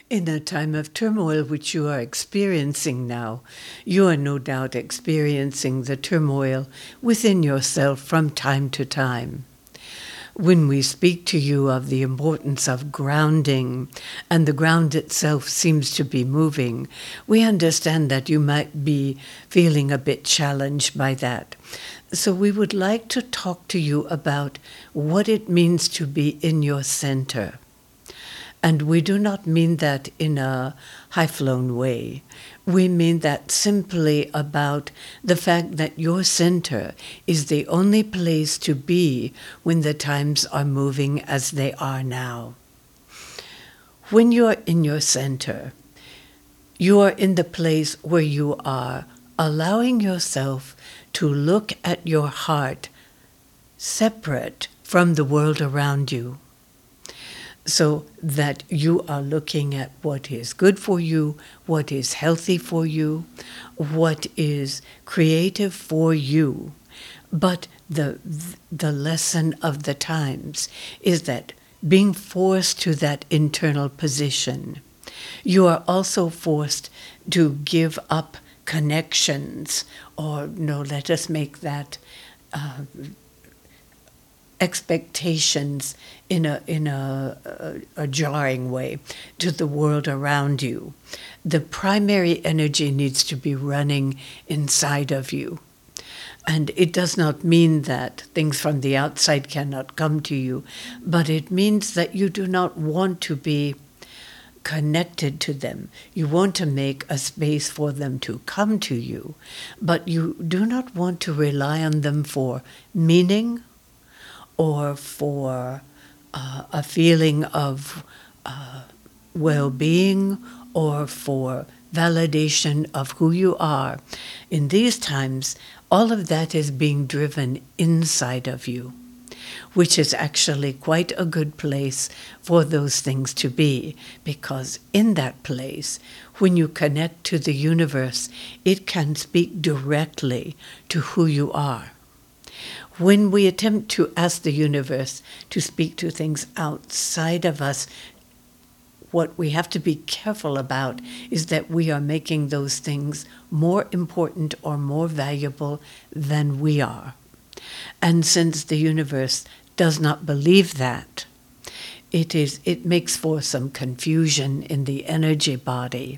In a time of turmoil which you are experiencing now, you are no doubt experiencing the turmoil within yourself from time to time. When we speak to you of the importance of grounding, and the ground itself seems to be moving, we understand that you might be feeling a bit challenged by that. So we would like to talk to you about what it means to be in your center. And we do not mean that in a high-flown way. We mean that simply about the fact that your center is the only place to be when the times are moving as they are now. When you are in your center, you are in the place where you are allowing yourself to look at your heart separate from the world around you, so that you are looking at what is good for you, what is healthy for you, what is creative for you. But the lesson of the times is that being forced to that internal position, you are also forced to give up connections, or no, let us make that expectations in a jarring way to the world around you. The primary energy needs to be running inside of you. And it does not mean that things from the outside cannot come to you, but it means that you do not want to be connected to them. You want to make a space for them to come to you, but you do not want to rely on them for meaning or for a feeling of well-being, or for validation of who you are. In these times, all of that is being driven inside of you, which is actually quite a good place for those things to be, because in that place, when you connect to the universe, it can speak directly to who you are. When we attempt to ask the universe to speak to things outside of us, what we have to be careful about is that we are making those things more important or more valuable than we are. And since the universe does not believe that, it makes for some confusion in the energy body.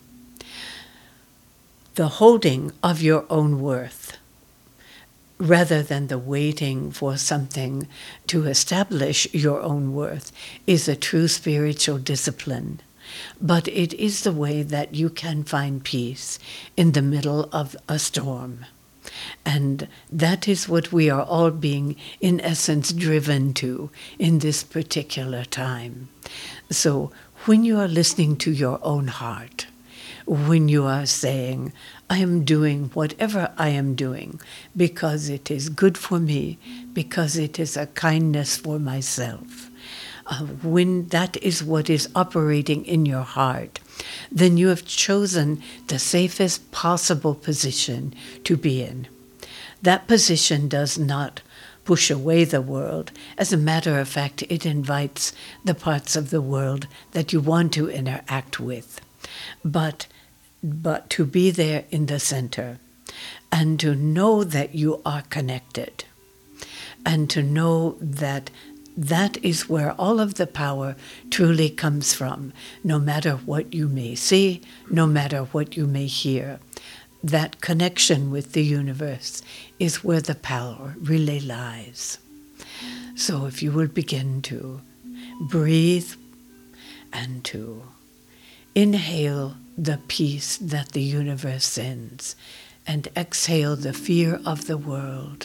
The holding of your own worth, rather than the waiting for something to establish your own worth, is a true spiritual discipline. But it is the way that you can find peace in the middle of a storm. And that is what we are all being, in essence, driven to in this particular time. So when you are listening to your own heart, when you are saying, I am doing whatever I am doing because it is good for me, because it is a kindness for myself, when that is what is operating in your heart, then you have chosen the safest possible position to be in. That position does not push away the world. As a matter of fact, it invites the parts of the world that you want to interact with. But to be there in the center, and to know that you are connected, and to know that that is where all of the power truly comes from, no matter what you may see, no matter what you may hear. That connection with the universe is where the power really lies. So if you will begin to breathe and to inhale the peace that the universe sends, and exhale the fear of the world.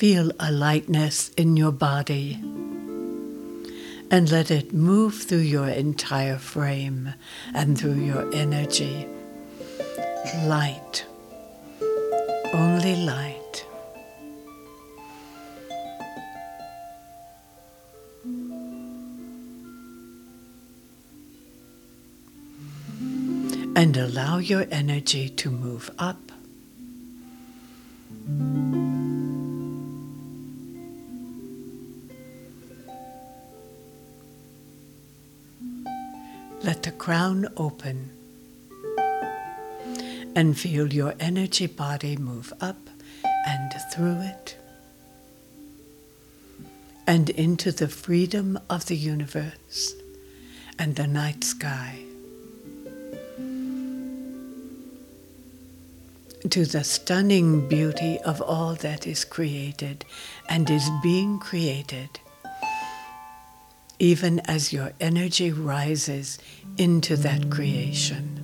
feel a lightness in your body and let it move through your entire frame and through your energy. Light, only light. And allow your energy to move up. Let the crown open and feel your energy body move up and through it and into the freedom of the universe and the night sky, to the stunning beauty of all that is created and is being created, even as your energy rises into that creation.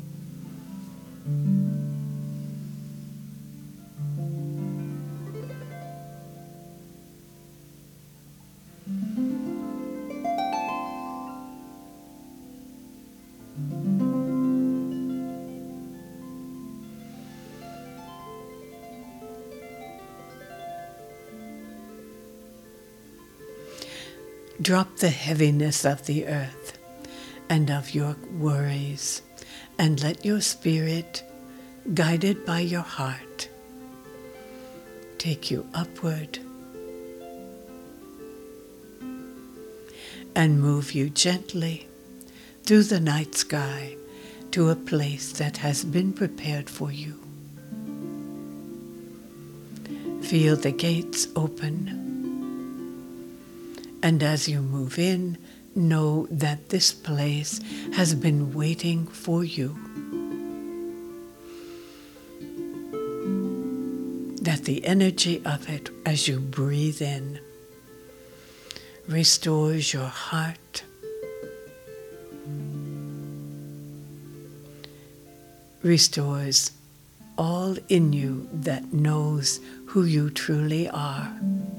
Drop the heaviness of the earth and of your worries, and let your spirit, guided by your heart, take you upward and move you gently through the night sky to a place that has been prepared for you. Feel the gates open. And as you move in, know that this place has been waiting for you. That the energy of it, as you breathe in, restores your heart, restores all in you that knows who you truly are.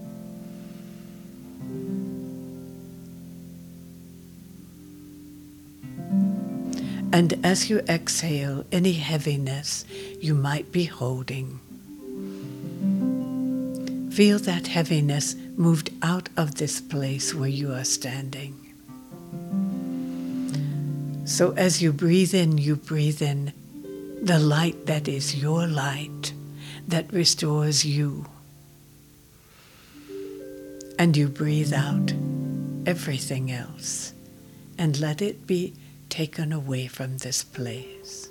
And as you exhale any heaviness you might be holding, feel that heaviness moved out of this place where you are standing. So as you breathe in the light that is your light, that restores you. And you breathe out everything else and let it be taken away from this place.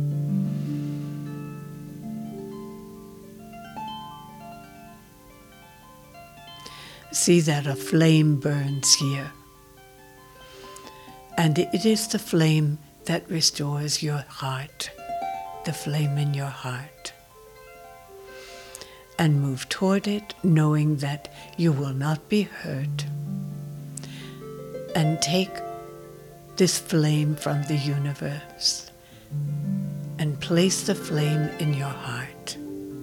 See that a flame burns here, and it is the flame that restores your heart, the flame in your heart. And move toward it, knowing that you will not be hurt. And take this flame from the universe and place the flame in your heart.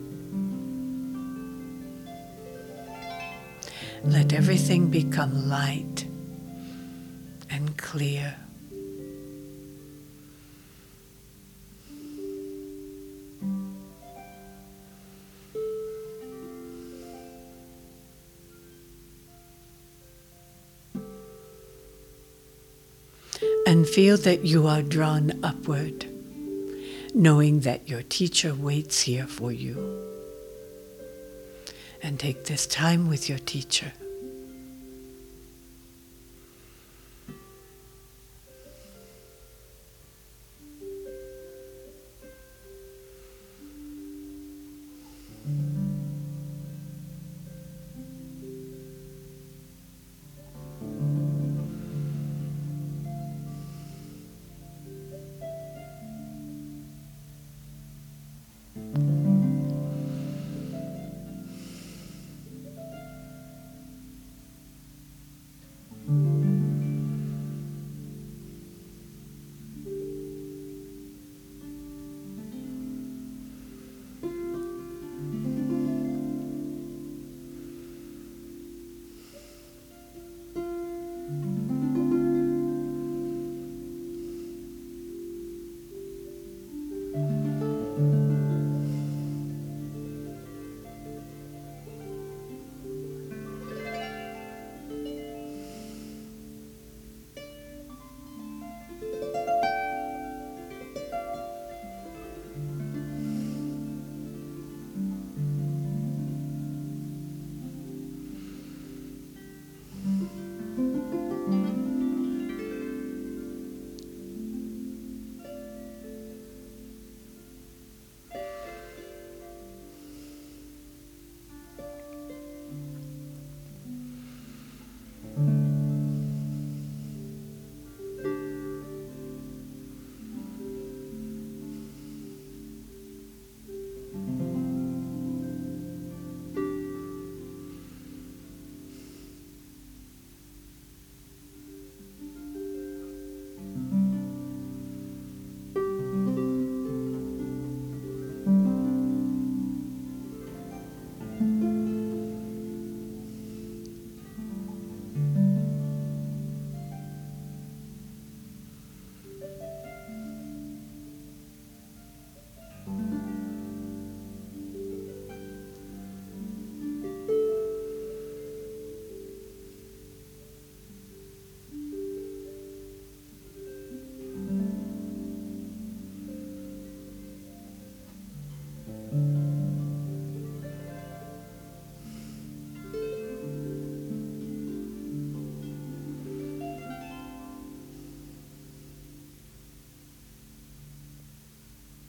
Let everything become light and clear. And feel that you are drawn upward, knowing that your teacher waits here for you. And take this time with your teacher.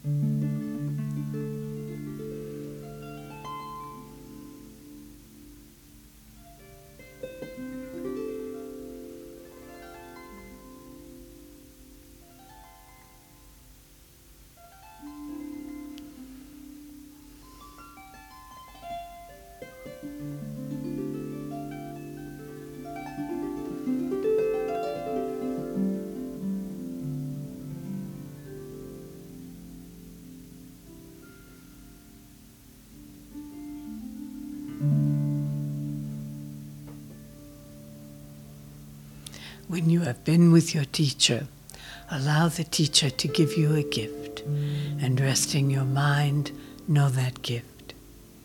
When you have been with your teacher, allow the teacher to give you a gift, and resting your mind, know that gift.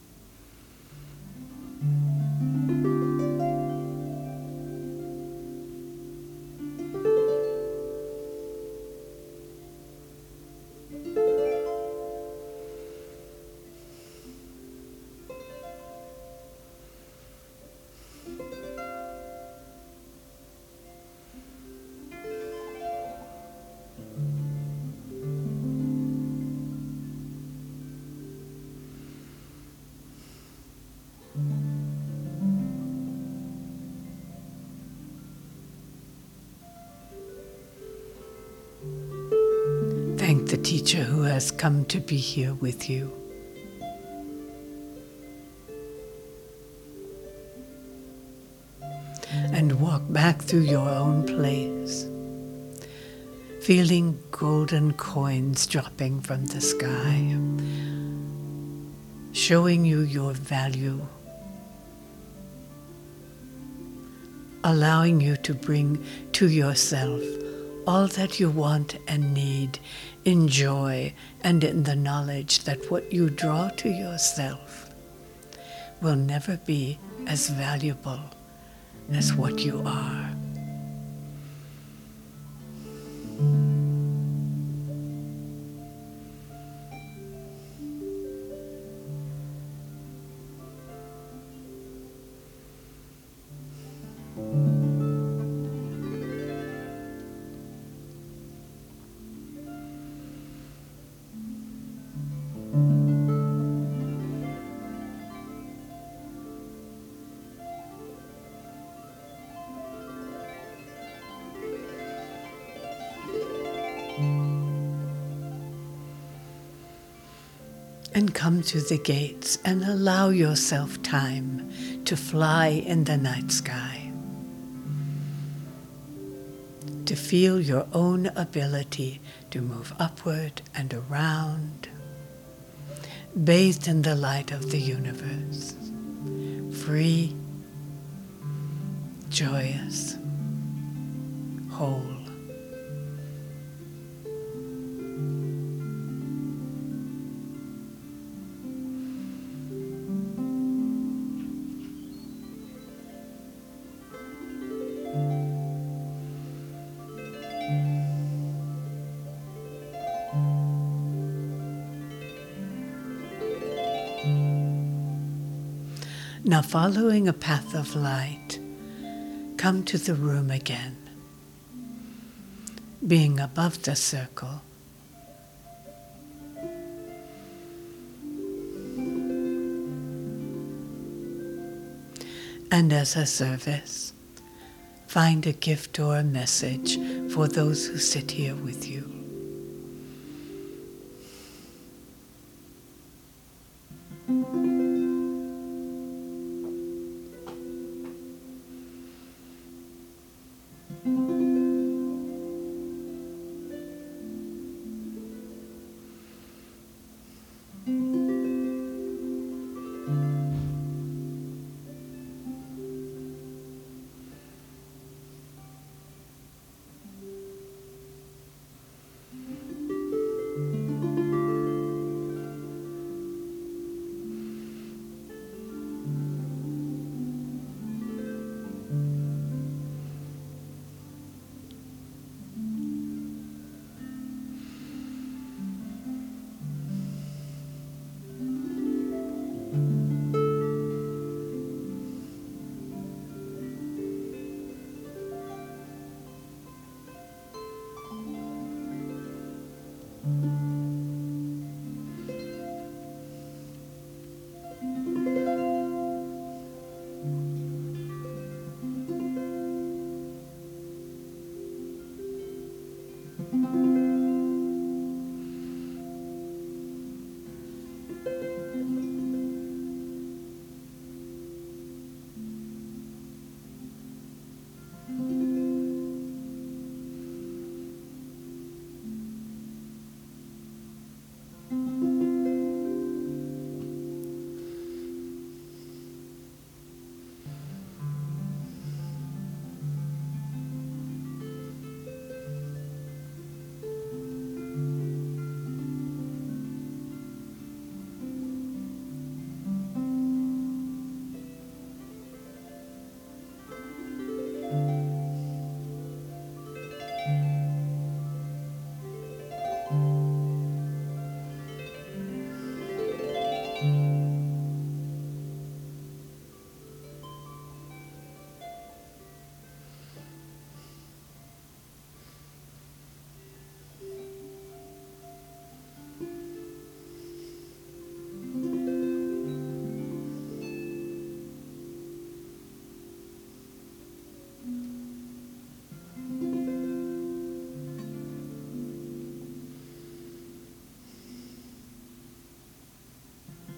Thank the teacher who has come to be here with you. And walk back through your own place, feeling golden coins dropping from the sky, showing you your value, allowing you to bring to yourself all that you want and need in joy and in the knowledge that what you draw to yourself will never be as valuable as what you are. And come to the gates and allow yourself time to fly in the night sky, to feel your own ability to move upward and around, bathed in the light of the universe, free, joyous, whole. Now, following a path of light, come to the room again, being above the circle. And as a service, find a gift or a message for those who sit here with you.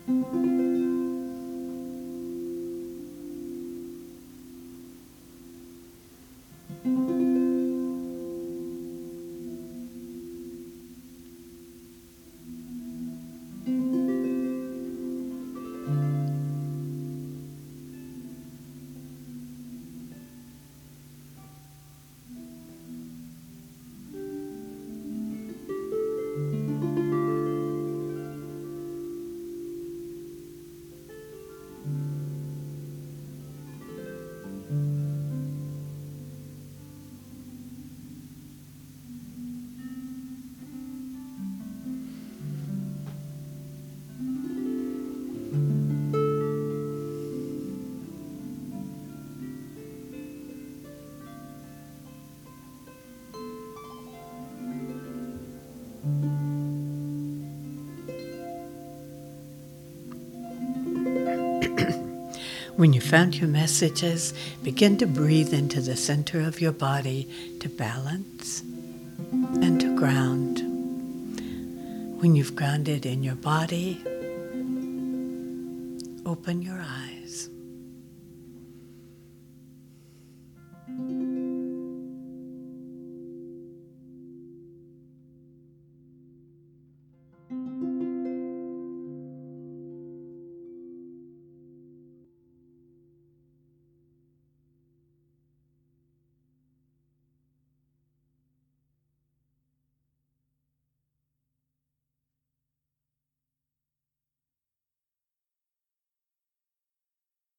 When you found your messages, begin to breathe into the center of your body to balance and to ground. When you've grounded in your body, open your eyes.